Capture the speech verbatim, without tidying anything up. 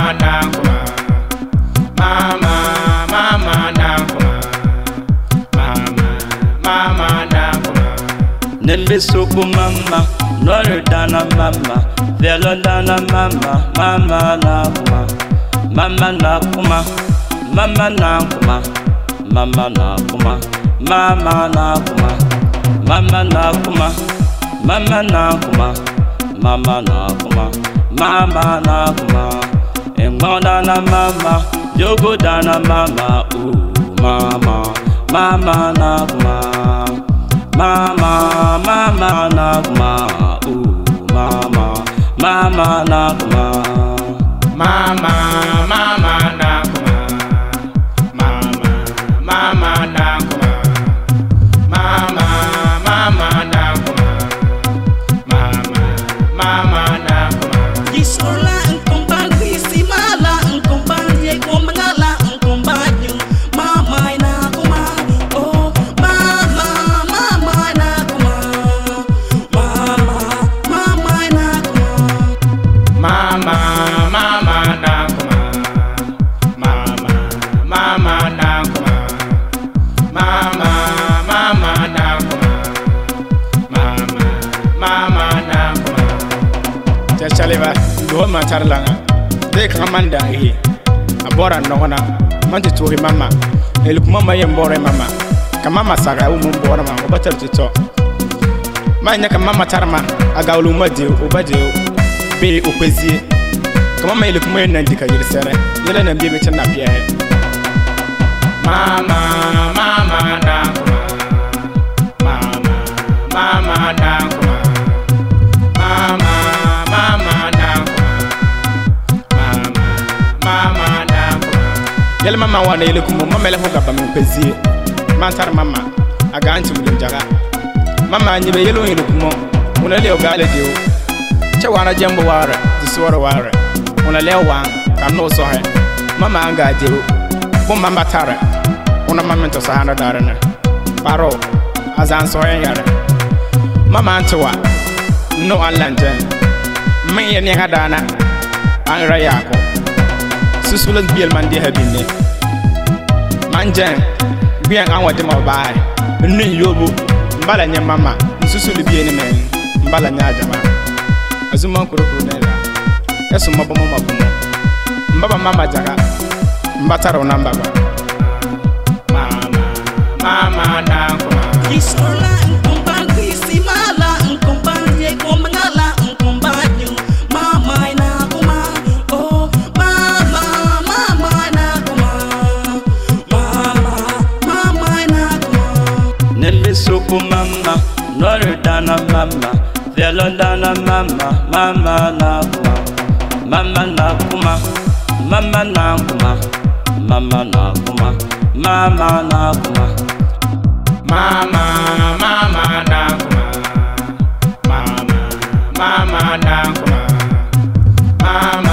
nakuma, mama, mama nakuma, mama, mama nakuma. Nembe suku mama, nori dana mama, velo dana mama, mama nakuma, mama nakuma, mama nakuma, mama nakuma, mama nakuma, mama nakuma, mama nakuma, mama nakuma, mama nakuma. Engmona na mama, yogo dana mama, ooh mama, mama nakuma, mama, mama nakuma, ooh mama, mama nakuma, Mama, mama nakuma, mama, mama nakuma, mama, mama nakuma, mama, mama nakuma. Isola engkomban bisi mala engkomban ye komangala engkomban yung mama na kuma. Oh mama, mama na kuma, mama, mama na kuma. Mama, mama nakuma, mama, mama nakuma, mama, mama nakuma, mama, mama nakuma. Chachaleva, do matarlanga. De kamanda hi. Abora nona, manti turi mama. Eluk mama yembore mama. Kamama saga umu mbora mama. Obatar tuto. Manya kamama tarma. Agaulu madi ubadi be ukwezi. Kamama eluk mwena ndika yirisere. Yele na mbiye mechana pia he. Mama, mama nakuma, mama, mama nakuma, mama, mama nakuma, mama, mama nakuma. Yele mama wana yele kumu mama ele hoga ba mkwezi. Mantar mama aga anti mudunjaga. Mama nyibe yele yele kumu. Una leo gale dio. Che wana jambo wara, diswara wara. Una leo wan kanu so he. Mama anga dio. Bom mama tara. Una mama to sahana darana. Paro azan so he yara. Mama antowa no anlanten. Me ye ni hadana. An rayako. Susulan biel man di habine. Manjen bien an wadi ma bae. Nni yobu mbala nya mama. Susulu biel ni men. Mbala nya jama. Azuma kurukuru nela. Yesu mabomo mabomo. Mbaba mama jaga. Mbataro na mbaba. Mama, mama nakuma. Isola engkomban bisi mala engkomban ye komangala engkomban yung mama na kuma. Oh mama, mama na kuma, mama, mama na kuma. nembe suku mama, nori dana mama, velo dana mama, mama nakuma, mama nakuma, mama nakuma, mama nakuma, mama nakuma. Mama, mama nakuma, mama, mama nakuma, mama.